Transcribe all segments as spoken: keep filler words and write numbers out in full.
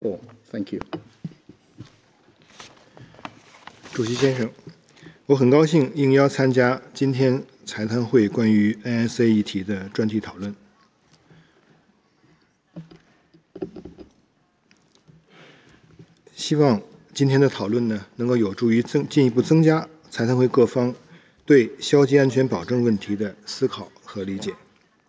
Oh, thank you. 主席先生，我很高兴应邀参加今天财谈会关于 N S A 议题的专题讨论。希望今天的讨论呢，能够有助于增进一步增加财谈会各方对消极安全保证问题的思考和理解，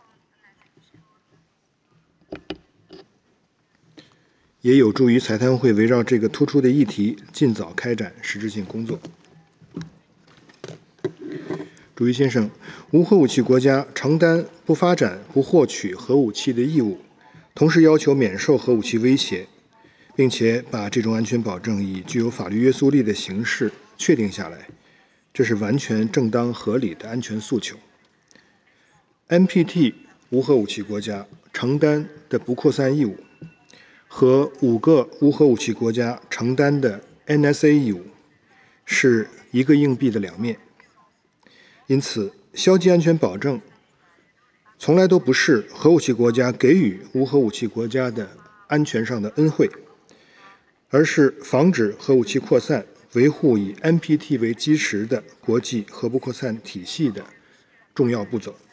也有助于财谈会围绕这个突出的议题尽早开展实质性工作。主席先生，无核武器国家承担不发展、不获取核武器的义务，同时要求免受核武器威胁，并且把这种安全保证以具有法律约束力的形式确定下来，这是完全正当合理的安全诉求。N P T 无核武器国家承担的不扩散义务和五个无核武器国家承担的 N S A 义务是一个硬币的两面。因此，消极安全保证从来都不是核武器国家给予无核武器国家的安全上的恩惠，而是防止核武器扩散、维护以 N P T 为基石的国际核不扩散体系的重要步骤。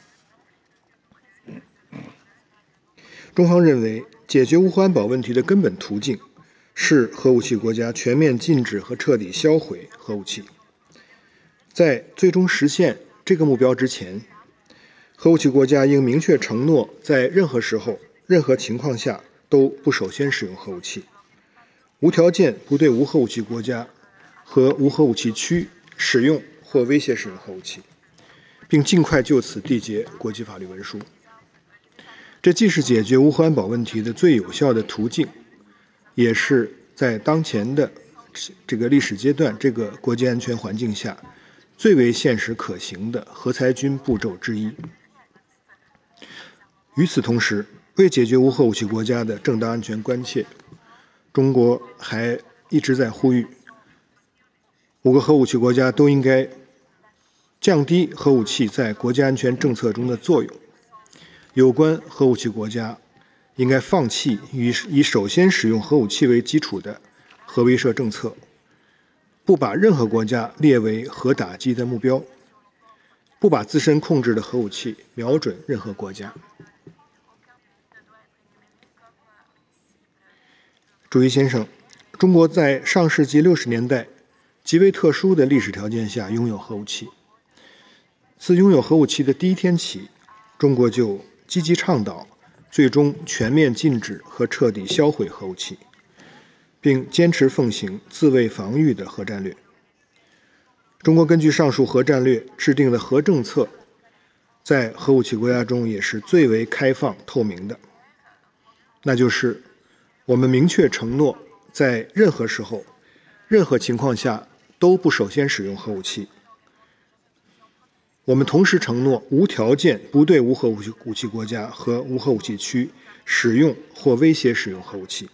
中方认为，解决无核安保问题的根本途径是核武器国家全面禁止和彻底销毁核武器。在最终实现这个目标之前，核武器国家应明确承诺，在任何时候、任何情况下都不首先使用核武器，无条件不对无核武器国家和无核武器区使用或威胁使用核武器，并尽快就此缔结国际法律文书。这既是解决无核安保问题的最有效的途径，也是在当前的这个历史阶段、这个国际安全环境下最为现实可行的核裁军步骤之一。与此同时，为解决无核武器国家的正当安全关切，中国还一直在呼吁五个核武器国家都应该降低核武器在国家安全政策中的作用。有关核武器国家应该放弃以以首先使用核武器为基础的核威慑政策，不把任何国家列为核打击的目标，不把自身控制的核武器瞄准任何国家。主席先生，中国在上世纪六十年代极为特殊的历史条件下拥有核武器。自拥有核武器的第一天起，中国就积极倡导最终全面禁止和彻底销毁核武器，并坚持奉行自卫防御的核战略。中国根据上述核战略制定的核政策，在核武器国家中也是最为开放透明的，那就是我们明确承诺，在任何时候、任何情况下都不首先使用核武器。我们同时承诺无条件不对无核武器国家和无核武器区使用或威胁使用核武器。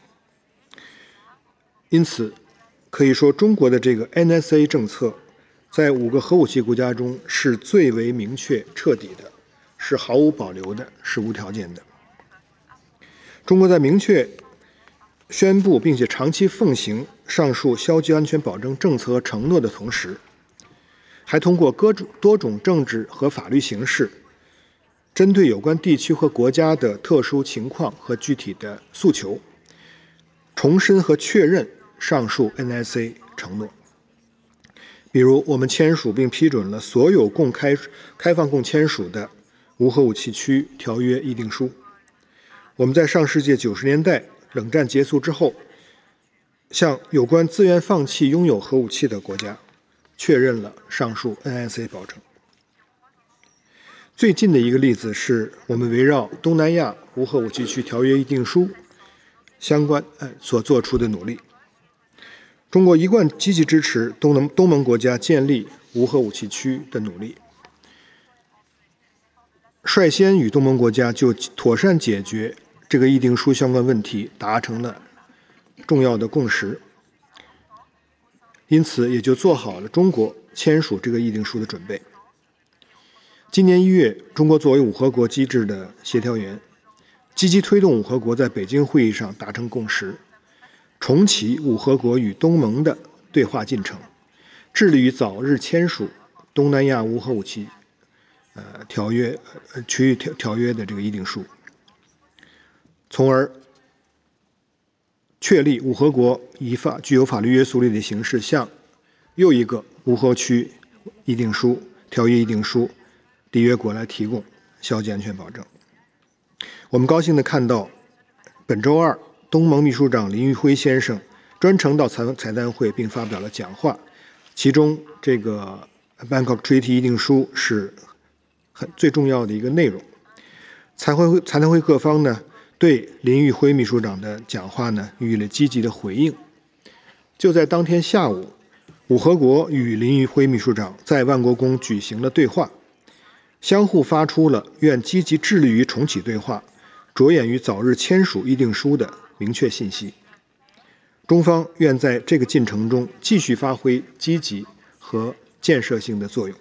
因此，可以说中国的这个 N S A 政策在五个核武器国家中是最为明确、彻底的，是毫无保留的，是无条件的。中国在明确宣布并且长期奉行上述消极安全保证政策和承诺的同时，还通过各种多种政治和法律形式，针对有关地区和国家的特殊情况和具体的诉求，重申和确认上述 N S A 承诺。比如，我们签署并批准了所有共开开放共签署的无核武器区条约议定书。我们在上世纪九十年代冷战结束之后，向有关自愿放弃拥有核武器的国家确认了上述 N S A 保证。最近的一个例子是我们围绕东南亚无核武器区条约议定书相关呃所做出的努力。中国一贯积极支持东盟东盟国家建立无核武器区的努力，率先与东盟国家就妥善解决这个议定书相关问题达成了重要的共识，因此也就做好了中国签署这个议定书的准备。今年一月，中国作为五核国机制的协调员，积极推动五核国在北京会议上达成共识， 重启五合国与东盟的对话进程，致力于早日签署东南亚无核武器呃条约、呃区域条条约的这个议定书，从而确立五合国以法具有法律约束力的形式向又一个无核区议定书、条约议定书缔约国来提供消极安全保证。我们高兴地看到，本周二，东盟秘书长林育辉先生专程到财财谈会并发表了讲话，其中这个 Bangkok Treaty 议定书是很最重要的一个内容。财会财谈会各方呢，对林育辉秘书长的讲话呢予以了积极的回应。就在当天下午，五合国与林育辉秘书长在万国宫举行了对话，相互发出了愿积极致力于重启对话、着眼于早日签署议定书的明确信息。中方愿在这个进程中继续发挥积极和建设性的作用。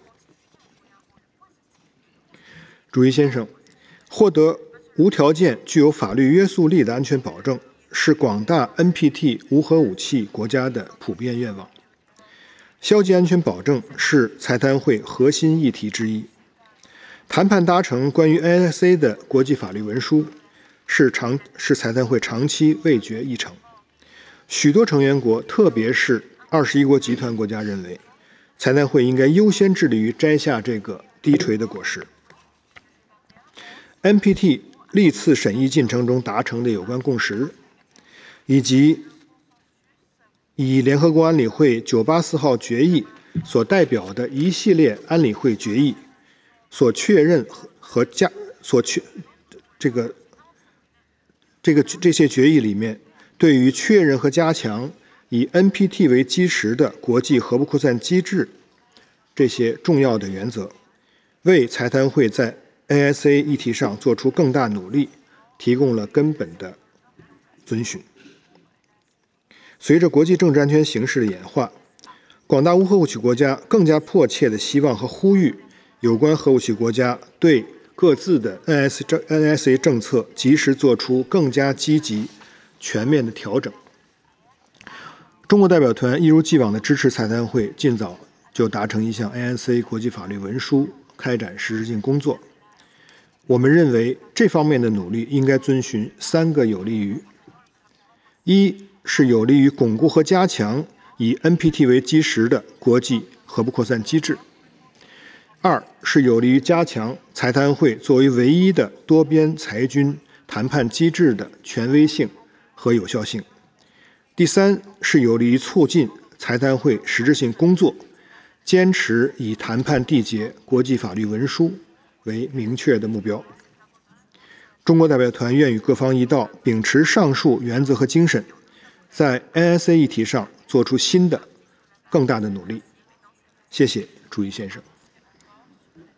主席先生，获得无条件具有法律约束力的安全保证，是广大 N P T 无核武器国家的普遍愿望。消极安全保证是财谈会核心议题之一。谈判达成关于 N S A 的国际法律文书，是长是财谈会长期未决议程。许多成员国，特别是二十一国集团国家认为，财谈会应该优先致力于摘下这个低垂的果实。N P T 历次审议进程中达成的有关共识，以及以联合国安理会九八四号决议所代表的一系列安理会决议所确认和加所确这个这个这些决议里面，对于确认和加强以 N P T 为基石的国际核不扩散机制这些重要的原则，为财谈会在 N S A 议题上做出更大努力提供了根本的遵循。随着国际政治安全形势的演化，广大无核武器国家更加迫切地希望和呼吁有关核武器国家对各自的 N S A 政策及时做出更加积极、全面的调整。中国代表团一如既往地支持财谈会尽早就达成一项 N S A 国际法律文书，开展实质性工作。我们认为这方面的努力应该遵循三个有利于：一是有利于巩固和加强以 N P T 为基石的国际核不扩散机制；二是有利于加强财谈会作为唯一的多边裁军谈判机制的权威性和有效性；第三是有利于促进财谈会实质性工作，坚持以谈判缔结国际法律文书为明确的目标。中国代表团愿与各方一道，秉持上述原则和精神，在 N S A 议题上做出新的、更大的努力。谢谢朱毅先生。